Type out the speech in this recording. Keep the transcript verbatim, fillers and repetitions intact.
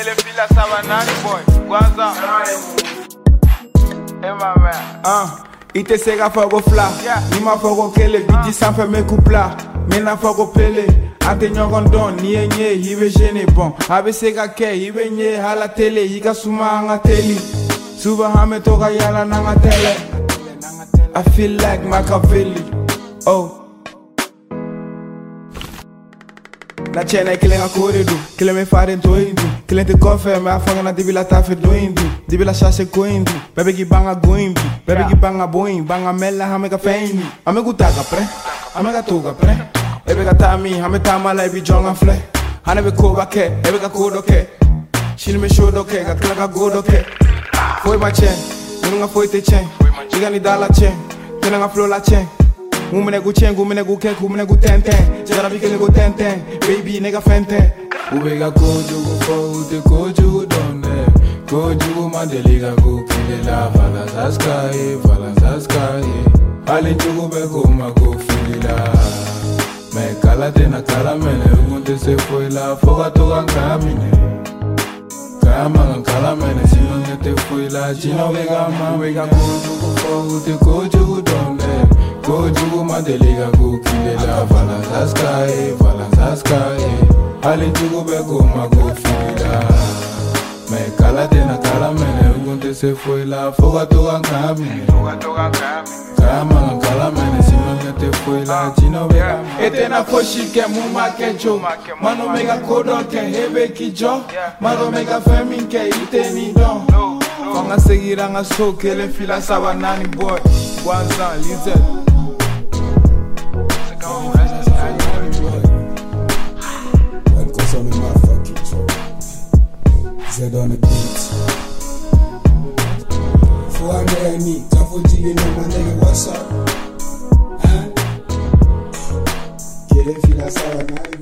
Kile fila sawa nani boy. Kwanza. Ema man. Ah, ite sega fogo fla. Nima fogo kele biti sanfe me kupla. Mena fogo pele. Ante nyogon don nye nye hiwe jene bon. Abe sega ke hiwe nye hala tele. Hika suma anga teli. Suba hame toka yala nanga tele. I feel like Machiavelli. Oh. Na chena kile nga koridu, kile me fare doindo, kile te kofe me afanga na dibila tafe doindo, dibila chase coindo, bebe ki banga goimbi, bebe ki banga boing, banga mela hame ka feini, ame gutaga pre, ame ka tuga pre, ebe ka tami, hame tama la ibi jonga fle, hane be koba ke, ebe ka kodo ke, shini me shodo ke, ka kila ka godo ke, foi ma chen, nunga foi te chen, chiga ni dala chen, tena nga flow la chen. Mumene gu chen, gumene gu ke, gumene gu ten ten. Jara bike le gu ten ten, baby nigga fente. Ubega koju gu fo, ute koju gu donne. Koju gu mandeliga gu kile la vala zaskaye, vala zaskaye. Hali chugu be kuma gu filila. Me kala tena kala mene, ugunte se foi la foga toga kamine. Kama kala mene, sino nyete foi la chino vega ma. Ubega koju gu fo, ute koju gu donne. Koju mandeliga gu kile la vala zaskaye, vala zaskaye. Hali chugu be kuma gu filila. Me kala tena kala mene, ugunte se foi la foga toga kamine. Foga toga kamine. Kama kala mene, sino nyete foi la chino vega ma. Etena foshi ke muma ke jo, mano mega kodo ke hebe ki jo, mano mega femin ke ite ni don. Konga seguira nga so kele fila sawa nani boy, Kwanza Lizette. Zed on the beat. For a man, me, Tafo G, you know my nigga, what's up? Huh? Get it, feel like sour,